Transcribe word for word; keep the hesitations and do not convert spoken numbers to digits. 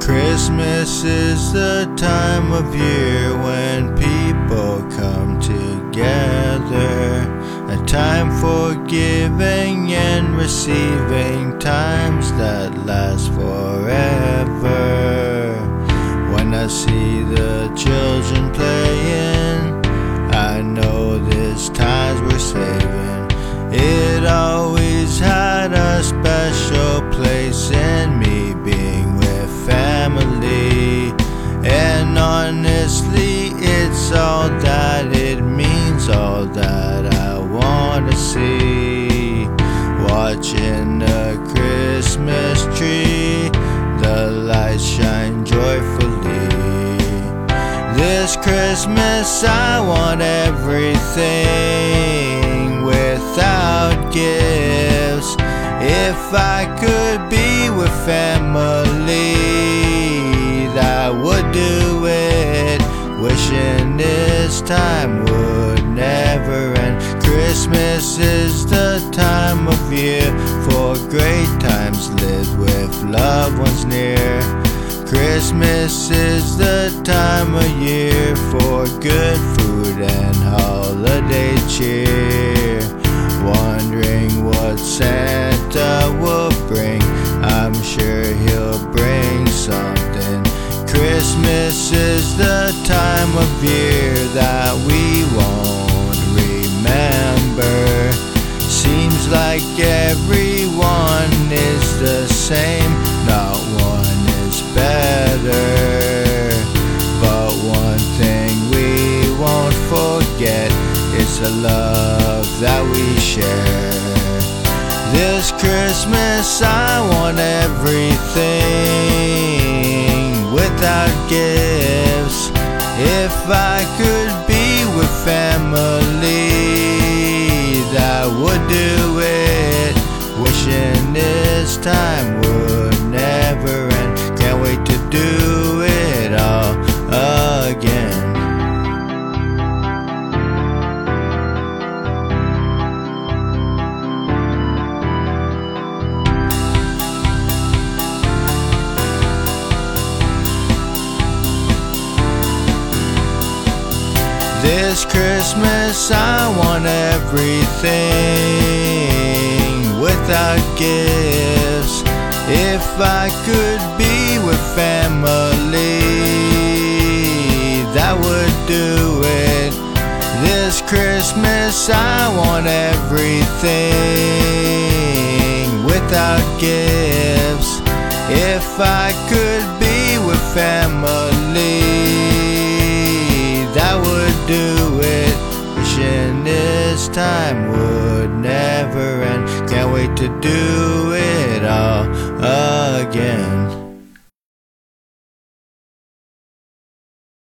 Christmas is the time of year when people come together, a time for giving and receiving, times that last forever. When I see the children playing, I know this time's worth saving. It always had a special place in me, being with family, and honestly it's all that it means, all that I wanna see. Watching the Christmas tree, the lights shine joyfully. This Christmas I want everything without gifts. If I could be with family, I would do it. Wishing this time would never end. Christmas is the time of year for great times lived with loved ones near. Christmas is the time of year for good food and holiday cheer. Wondering what Santa will bring, I'm sure he'll bring something. Christmas is the time of year that we won't remember. Seems like everyone is the same, not one is better. But one thing we won't forget, it's the love that we share. This Christmas I want everything without gifts. If I could be with family, that would do it. Wishing this time would never end. Can't wait to do it all again. This Christmas I want everything without gifts. If I could be with family, that would do it. This Christmas I want everything without gifts. If I could be with family, that would do it. Wishing this time would never end. Can't wait to do